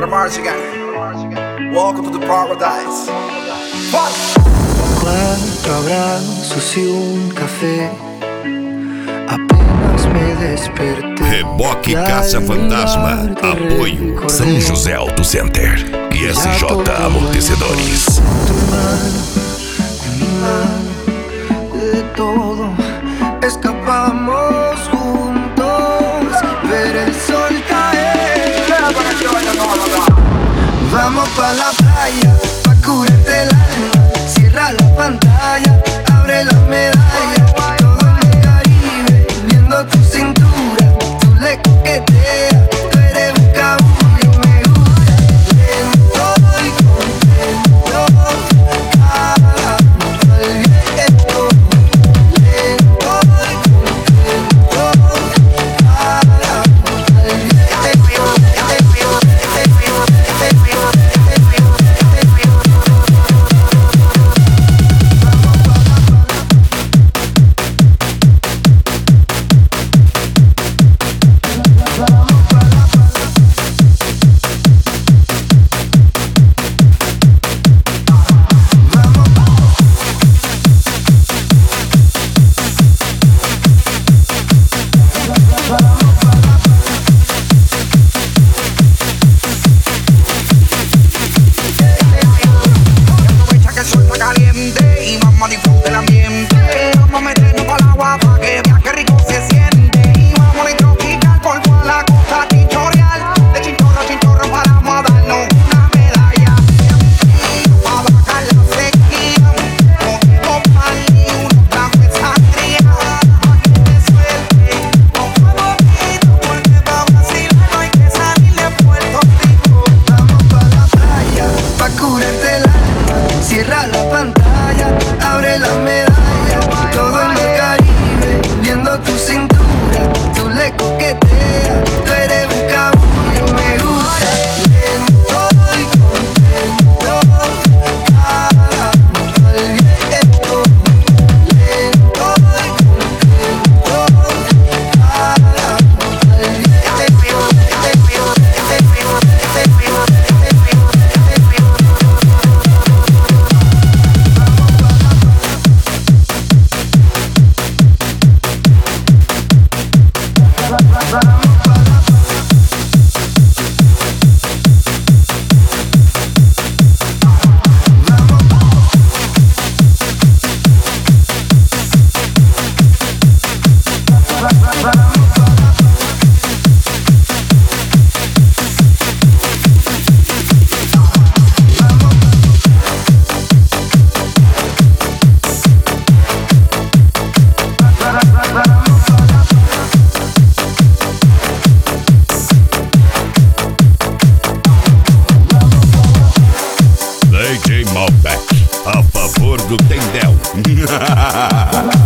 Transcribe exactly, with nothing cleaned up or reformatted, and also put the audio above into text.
Michigan. Welcome to the paradise. Fun. Cuatro abrazos y un café. Apenas me desperté. Reboque Caça Fantasma. Apoio São José Auto Center e S J Amortecedores. Tu mano, en mi mano, de todo escapamos juntos. Ver el sol caer. Vamos pa' la playa, pa' curarte el alma. Cierra la pantalla, abre la medalla. Todo en el Caribe, viendo tu cintura. Tú le coqueteas, tú eres un cabullo. Me gusta lento y contento. Cada al viento. Lento y contento. Cada al viento. Cierra la pantalla, abre la medalla. Todo en el Caribe, viendo tu cintura. Tú le coqueteas, tú eres un cabullo. Me gusta lento y contento. Cada al viento. Lento y contento. Cada al viento. D J Malbec, a favor do Tendel.